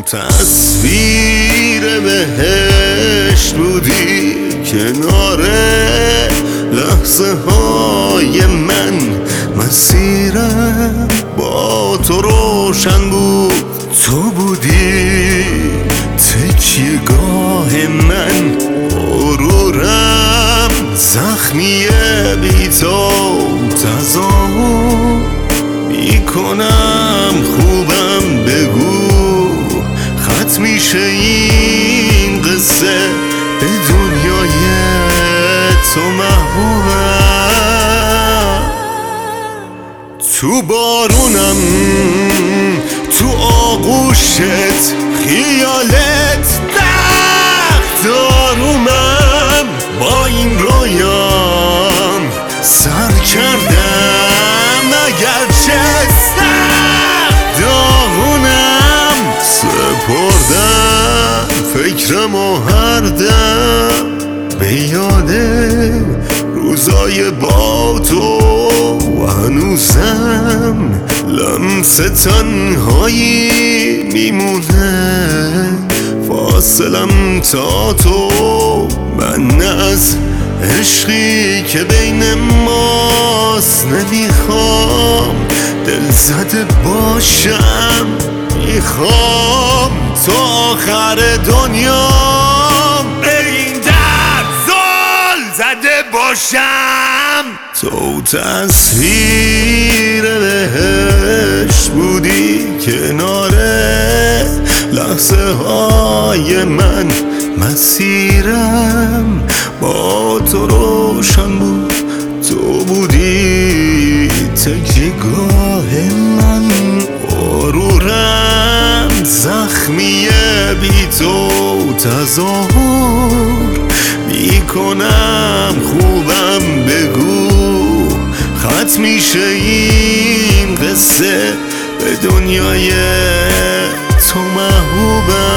تصویر بهشت بودی کنار لحظه های من، مسیرم با تو روشن بود، تو بودی تکیه‌گاه من، غرورم زخمیه بی تو تظاهر میکنم، خوبم بگو ختم میشه این قصه، به دنیای تو محبوبم. تو بارونم، تو آغوشت، خیالت وقت دارومم، با این رویام سر کردم اگرچه سخت داغونم، سپردم فکرم و هر دم به یاد روزای با تو، هنوزم لمس تنهایی میمونه، فاصلم تا تو، من از عشقی که بین ماست نمیخوام دل زده باشم، میخوام تا آخر دنیام این درد زل زده باشم. تو تصویر بهشت بودی کنار لحظه های من، مسیرم با تو روشن بود، تو بودی تکیه‌گاه من، غرورم زخمیه بی تو تظاهر میکنم، خوبم بگو ختم میشه این قصه، به دنیای تو محبوبم.